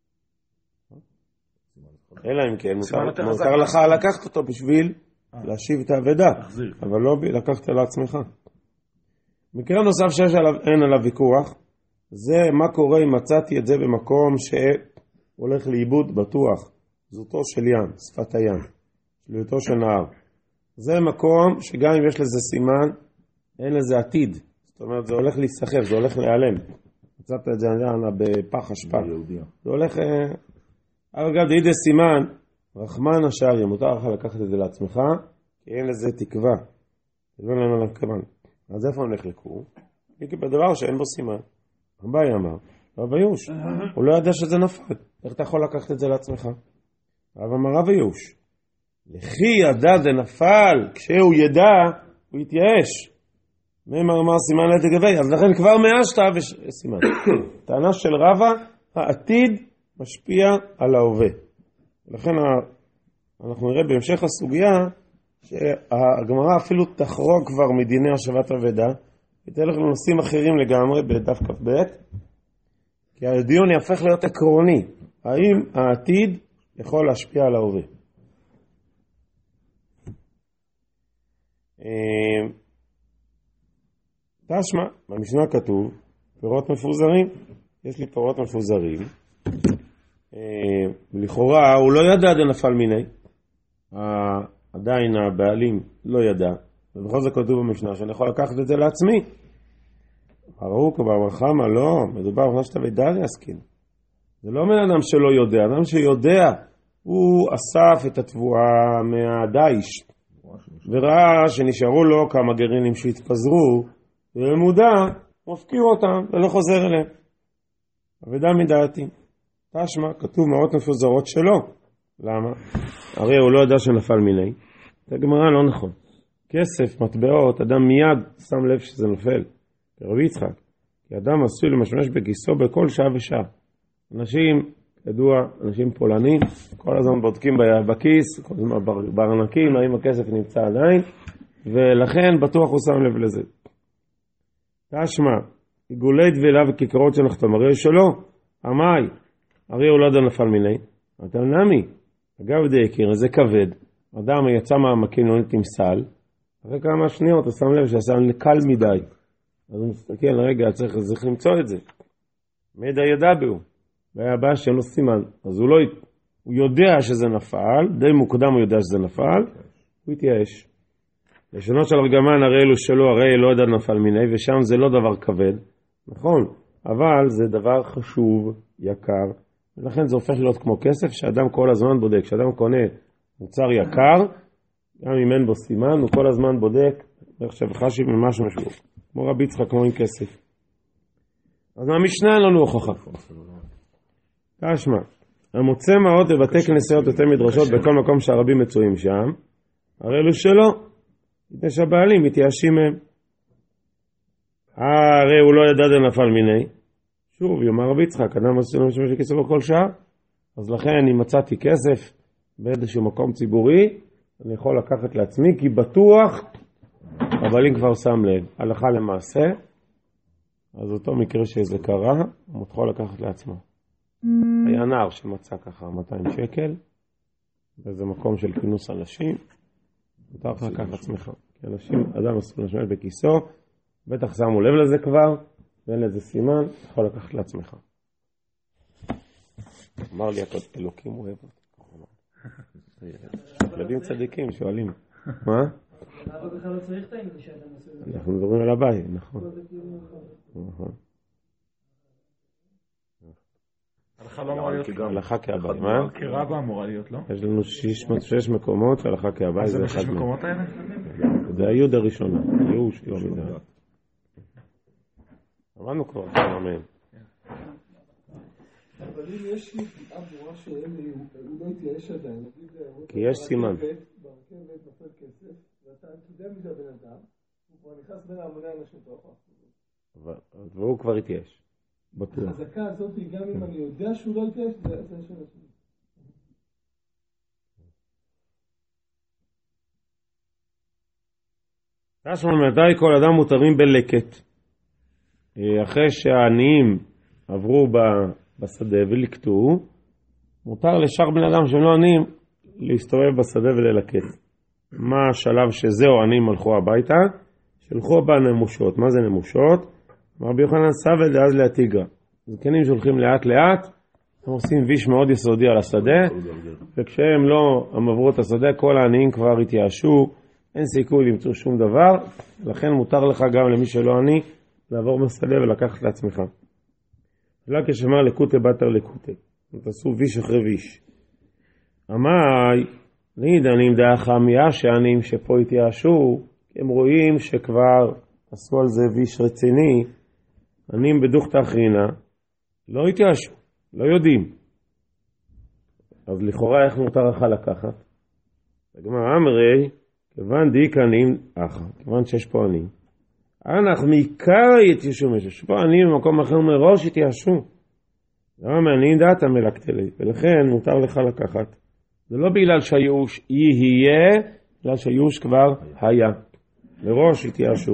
אלא אם כן, מותר לך לקחת אותו בשביל להשיב את העבדה, אבל לא לקחת לעצמך. מקרה נוסף שיש עליו, אין עליו ויכוח, זה מה קורה אם מצאתי את זה במקום שהולך לאיבוד בטוח, זאתו של ים, שפת הים, שלותו של נהר. זה מקום שגם אם יש לזה סימן, אין לזה עתיד. זאת אומרת, זה הולך להיסחף, זה הולך להיעלם. מצאת את זה בפח אשפה. זה הולך... אבל גם דידי סימן, רחמן השארי, מותר לך לקחת את זה לעצמך, כי אין לזה תקווה. זה לא למה לכוון. אז איפה הולך לקרוא? כי בדבר שאין בו סימן. אביי אמר, רב ייאוש. הוא לא ידע שזה נפל. איך אתה יכול לקחת את זה לעצמך? רב אמר רב ייאוש. לכי ידע זה נפל, כשהוא ידע, הוא יתייאש. מימר אמר סימן לתגבי, אז לכן כבר מאשתה וסימן. טענה של רבא, העתיד משפיע על ההווה. לכן אנחנו נראה בהמשך הסוגיה שהגמרא אפילו תחרוג כבר מדיני השבת אבדה, ותלך לנושאים אחרים לגמרי בדף כ"ב, כי הדיון יהפך להיות עקרוני. האם העתיד יכול להשפיע על ההווה? תשמע, במשנה כתוב פירות מפוזרים. יש לי פירות מפוזרים. לכאורה הוא לא ידע דנפל מיני. עדיין הבעלים לא ידע. ובכל זה כתוב במשנה שאני יכול לקחת את זה לעצמי. הראו כבר מרחמה, לא. מדובר על שאתה ודרי עסקין. זה לא בן אדם שלא יודע. אדם שיודע, הוא אסף את התבואה מהדייש. וראה שנשארו לו כמה גרעינים שהתפזרו, ומודע, מפקיר אותם ולא חוזר אליהם. אבדה מדעתי. תשמע, כתוב מאות מפוזרות שלו. למה? הרי הוא לא ידע שנפל מיני. זה גמרא לא נכון. כסף, מטבעות, אדם מיד שם לב שזה נופל. כרבי יצחק. כי אדם עשוי למשמש בכיסו בכל שעה ושעה. אנשים, ידוע, אנשים פולנים, כל הזמן בודקים בכיס, כל הזמן בארנקים, האם הכסף נמצא עדיין, ולכן בטוח הוא שם לב לזה. תשמע, עיגולי דבילה וכיכרות שנחתם, הרי שלא, עמי, הרי הוא לא ידע נפל מיני, אתה נמי, אגב די הכיר, זה כבד, אדם יצא מהעמקים לא נתמסל, אחרי כמה שניות הוא שם לב שעשה קל מדי, אז הוא מסתכל, רגע, צריך, צריך למצוא את זה, מידע ידע בו, והיה הבא שאין לו סימן, אז הוא לא, הוא יודע שזה נפל, די מוקדם הוא יודע שזה נפל, הוא התייאש. לשונות של ארגמן הרי אלו שלו, הרי לא יודע נפל מיני, ושם זה לא דבר כבד, נכון, אבל זה דבר חשוב, יקר, ולכן זה הופך להיות כמו כסף שאדם כל הזמן בודק. כשאדם קונה מוצר יקר, גם אם אין בו סימן, הוא כל הזמן בודק, עכשיו חשיב ממשהו משהו, כמו רבי יצחק, כמו עם כסף. אז מהמשנה אין לנו הוכחה. תשמע, המוצא מעות בבתי כנסיות יותר מדרשות בכל מקום שהרבים מצויים שם, הרי אלו שלו, מפני שהבעלים מתייאשים מהם. הרי הוא לא ידע דנפל מיני. שוב, יאמר רבי יצחק, אדם עשוי למשמש בכיסו בכל שעה, אז לכן אם מצאתי כסף באיזשהו מקום ציבורי, אני יכול לקחת לעצמי, כי בטוח הבעלים כבר שם לב. הלכה למעשה, אז אותו מקרה שזה קרה, הוא יכול לקחת לעצמו. היה נער שמצא ככה מאתיים שקל, באיזה מקום של כינוס אנשים, מותר לך לקחת עצמך. כי אנשים, אדם אסור לשמש בכיסו, בטח שמו לב לזה כבר, ואין לזה סימן, יכול לקחת לעצמך. אמר לי, אלוקים אוהב אותי. ילדים צדיקים שואלים, מה? אבל בכלל לא צריך את העניין שאדם עושה את זה. אנחנו מדברים על הבית, נכון. נכון. הלכה לא אמורה להיות הלכה כהבית, מה? כרבה אמורה להיות, לא? יש לנו שש מקומות שהלכה כהבית זה זה בשש אחד מהם. מקומות האלה? זה היוד הראשונה, ייאוש, לא מדעת. אמרנו כבר כמה מהם. אבל אם יש לי פגיעה ברורה שהוא לא יתייאש עדיין, כי יש סימן. ברכבת נופל כסף, ואתה יודע מי זה הבן אדם, הוא כבר נכנס בין המוני אנשים תוך. והוא כבר יתייאש, בטוח. החזקה הזאת, גם אם אני יודע שהוא לא יתייאש, זה השאלה שלי. תשמע מתי כל אדם מותרים בלקט. אחרי שהעניים עברו בשדה ולקטו, מותר לשאר בני אדם שהם לא עניים להסתובב בשדה וללקט. מה השלב שזהו עניים הלכו הביתה? שלחו בה נמושות. מה זה נמושות? רבי יוחנן סבל דאז להתיגרא. זקנים שהולכים לאט לאט, הם עושים ויש מאוד יסודי על השדה, וכשהם לא עברו את השדה, כל העניים כבר התייאשו, אין סיכוי למצוא שום דבר, לכן מותר לך גם למי שלא עני, לעבור בשדה ולקחת לעצמך. לא כשמר לקוטה בתר לקוטה, תעשו ויש אחרי ויש. אמי, ליד עניים דאח עמיה שעניים שפה התייאשו, הם רואים שכבר עשו על זה ויש רציני, עניים בדוכת אחרינה, לא התייאשו, לא יודעים. אז לכאורה איך מותר לך לקחת? הגמרא אמרי, כיוון דיק עניים אחר, כיוון שיש פה עניים. אנחנו מעיקר יתייאשו משהו, שפה עניים במקום אחר מראש יתייאשו. למה מעניין דעת המלקטלי, ולכן מותר לך לקחת. זה לא בגלל שהייאוש יהיה, בגלל שהייאוש כבר היה. מראש יתייאשו.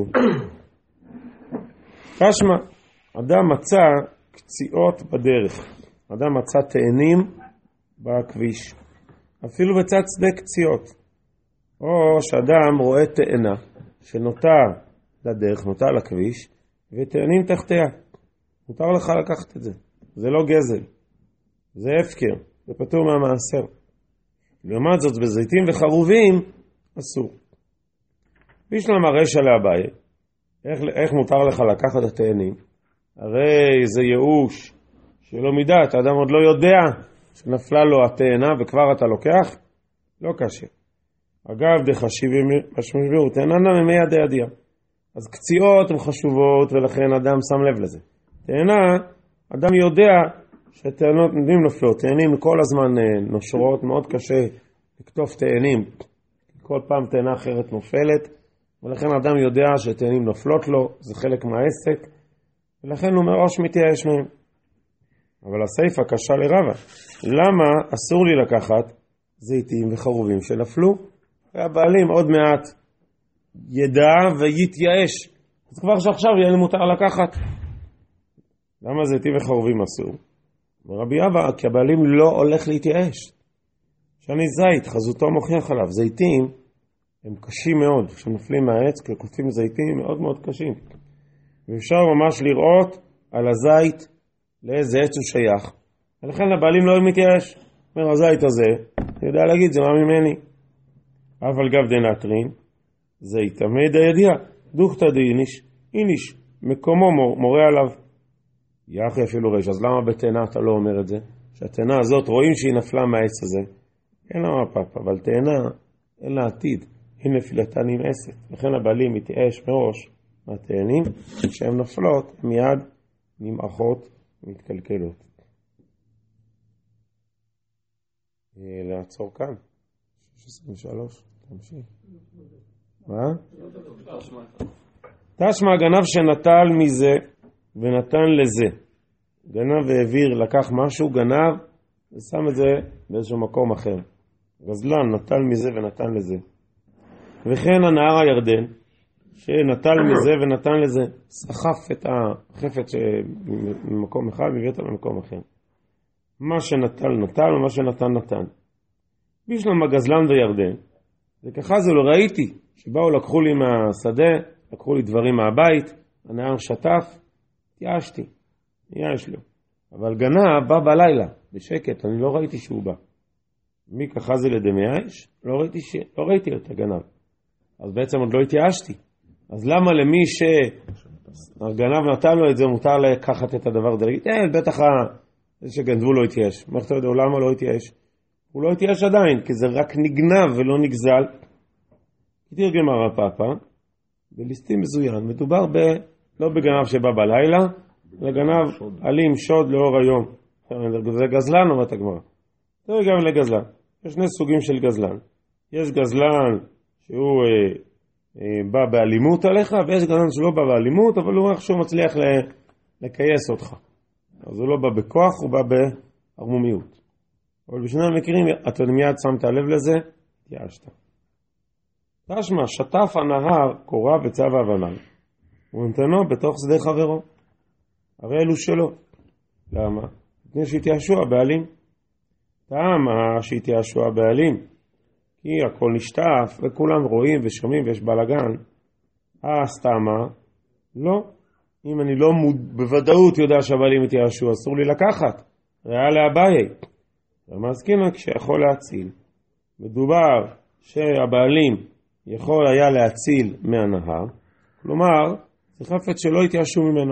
תשמע, אדם מצא קציעות בדרך. אדם מצא תאנים בכביש. אפילו בצד שדה קציעות. או שאדם רואה תאנה שנוטה לדרך, נוטה לכביש, ותאנים תחתיה. מותר לך לקחת את זה. זה לא גזל. זה הפקר. זה פטור מהמעשר. לעומת זאת בזיתים וחרובים אסור. בישלם הרשע לאביי. איך, איך מותר לך לקחת את התאנים? הרי זה ייאוש שלא מידת, האדם עוד לא יודע שנפלה לו התאנה וכבר אתה לוקח? לא קשה. אגב, דחשיבים משמעו, תאננה ממי ידי ידיעה. אז קציעות הן חשובות ולכן אדם שם לב לזה. תאנה, אדם יודע שתאנות נדים נופלות, תאנים כל הזמן נושרות, מאוד קשה לקטוף תאנים. כל פעם תאנה אחרת נופלת, ולכן אדם יודע שתאנים נופלות לו, זה חלק מהעסק, ולכן הוא מראש מתייאש מהם. אבל הסייפה קשה לרבה. למה אסור לי לקחת זיתים וחרובים שנפלו? והבעלים עוד מעט ידע ויתייאש. אז כבר שעכשיו יהיה לי מותר לקחת. למה זיתים וחרובים אסור? רבי אבא, כי הבעלים לא הולך להתייאש. שאני זית, חזותו מוכיח עליו. זיתים הם קשים מאוד. כשנופלים מהעץ, כקוטפים זיתים מאוד מאוד קשים. ואפשר ממש לראות על הזית לאיזה עץ הוא שייך. ולכן הבעלים לא מתייאש. אומר, הזית הזה, אני יודע להגיד, זה מה ממני. אבל גב דנטרין, זית עמד הידיעה, דוכתא דאיניש, איניש, מקומו מורה עליו. יחי אפילו רש, אז למה בתאנה אתה לא אומר את זה? שהתאנה הזאת רואים שהיא נפלה מהעץ הזה. אין לה מפאפ, אבל תאנה אין לה עתיד. היא נפילתה נמאסת. לכן הבעלים מתייאש מראש מהתאנים, כשהן נפלות, מיד נמעכות ומתקלקלות. לעצור כאן. שש עשרה ושלוש, תמשיך. מה? תשמע גנב שנטל מזה ונתן לזה. גנב והעביר, לקח משהו, גנב ושם את זה באיזשהו מקום אחר. גזלן נטל מזה ונתן לזה. וכן הנהר הירדן, שנטל מזה ונתן לזה, סחף את החפץ ממקום אחד והביא אותה למקום אחר. מה שנטל נטל ומה שנתן נתן. בשלום הגזלן וירדן, וככה זה לא ראיתי, שבאו לקחו לי מהשדה, לקחו לי דברים מהבית, הנער שטף, תיאשתי, יש לו. אבל גנב בא בלילה, בשקט, אני לא ראיתי שהוא בא. מי ככה זה לדמייש? לא ראיתי, ש... לא ראיתי את הגנב. אז בעצם עוד לא התייאשתי. אז למה למי שהגנב נתן לו את זה, מותר לקחת את הדבר הזה? להגיד, אה, בטח זה שגנבו לא התייאש. מה אתה יודע, למה לא התייאש? הוא לא התייאש עדיין, כי זה רק נגנב ולא נגזל. כתיר גמרא פאפא, בליסטים מזוין. מדובר ב... לא בגנב שבא בלילה, אלא גנב אלים שוד לאור היום. זה גזלן, אומרת הגמרא. זה גם לגזלן. יש שני סוגים של גזלן. יש גזלן שהוא אה, אה, בא באלימות עליך, ויש גזלן שלא בא באלימות, אבל הוא איכשהו מצליח ל- לקייס אותך. אז הוא לא בא בכוח, הוא בא בערמומיות. אבל בשני המקרים, אתה מיד שמת לב לזה, תיאשת. תשמע, שטף הנהר קורא בצו הבנה, ונתנו בתוך שדה חברו. הרי אלו שלו. למה? לפני שהתייאשו הבעלים. טעם שהתייאשו הבעלים, כי הכל נשטף וכולם רואים ושומעים ויש בלגן. אה, סתמה? לא. אם אני לא מוד... בוודאות יודע שהבעלים התייאשו, אסור לי לקחת. ראה לאביי. ומזכינה כשיכול להציל. מדובר שהבעלים יכול היה להציל מהנהר, כלומר, זה חפץ שלא התייאשו ממנו.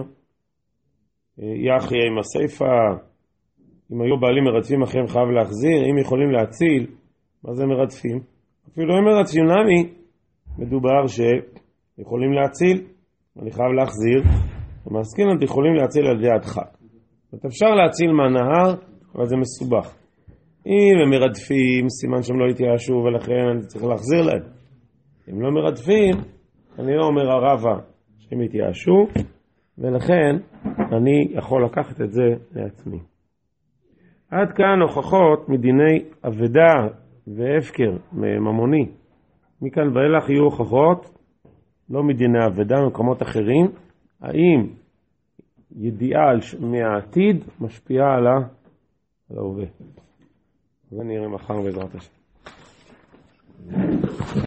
יחי עם הסייפה, אם היו בעלים מרדפים אחריהם חייב להחזיר, אם יכולים להציל, מה זה מרדפים? אפילו אם מרדפים נמי, מדובר שיכולים להציל, אני חייב להחזיר, ומסכינת יכולים להציל על ידי הדחק. אפשר להציל מהנהר, אבל זה מסובך. אם הם מרדפים, סימן שהם לא התייאשו, ולכן אני צריך להחזיר להם. אם לא מרדפים, אני לא אומר הרבה שהם התייאשו, ולכן אני יכול לקחת את זה לעצמי. עד כאן הוכחות מדיני אבדה והפקר ממוני. מכאן ואילך יהיו הוכחות, לא מדיני אבדה, ממקומות אחרים, האם ידיעה מהעתיד משפיעה על ההווה. זה נראה מחר בעזרת השם.